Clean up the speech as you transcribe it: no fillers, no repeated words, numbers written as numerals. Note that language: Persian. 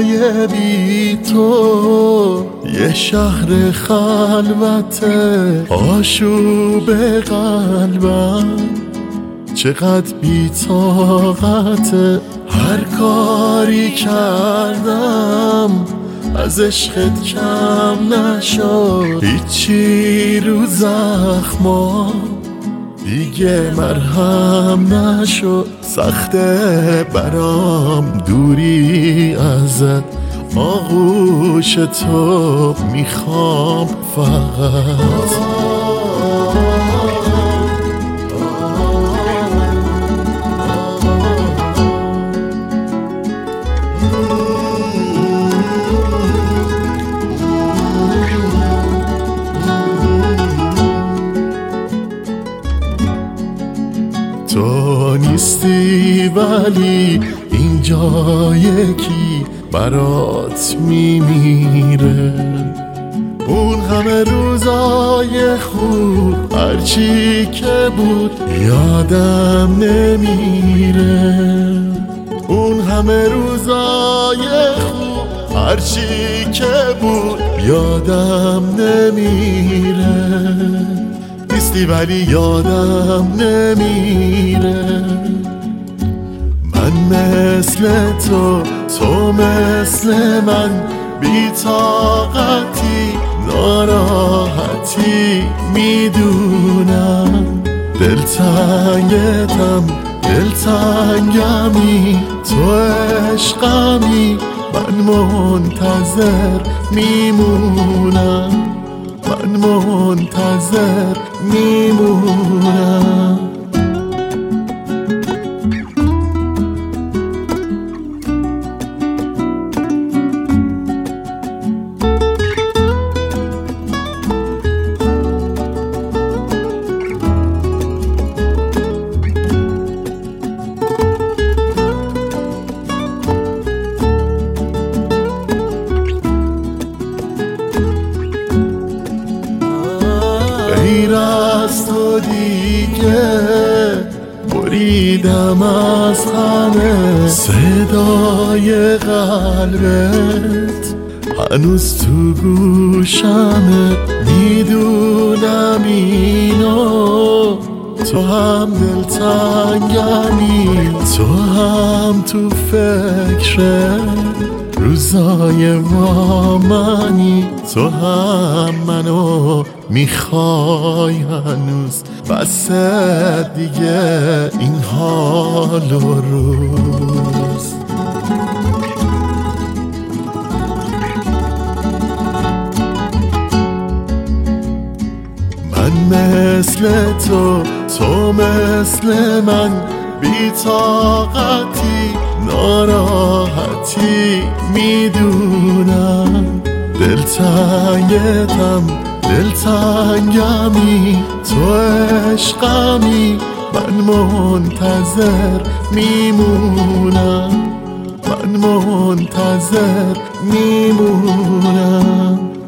جای بی تو یه شهر خلوته، آشوب قلبم چقدر بی طاقته. هر کاری کردم از عشقت کم نشد، هیچی رو زخما دیگه مرهم نشد. سخته برام دوری ازت، آغوش تو میخوام فقط. تو نیستی ولی اینجا یکی برات میمیره. اون همه روزای خوب هرچی که بود یادم نمیره. اون همه روزای خوب هرچی که بود یادم نمیره. نیستی ولی یادم نمیره. من مثل تو، تو مثل من، بی طاقتی ناراحتی میدونم. دلتنگتم دلتنگمی، تو عشقمی، من منتظر میمونم، من منتظر میمونم. غیر از تو دیگه بریدم از همه، صدای قلبت هنوز تو گوشمه. میدونم اینو، تو هم دلتنگمی، تو هم تو فکر روزای وامنی، تو هم منو میخوای هنوز. بس دیگه این حال و روز. من مثل تو، تو مثل من، بی طاقتی ناراحتی میدونم. دلتنگتم دلتنگمی، تو عشقمی، من منتظر میمونم، من منتظر میمونم.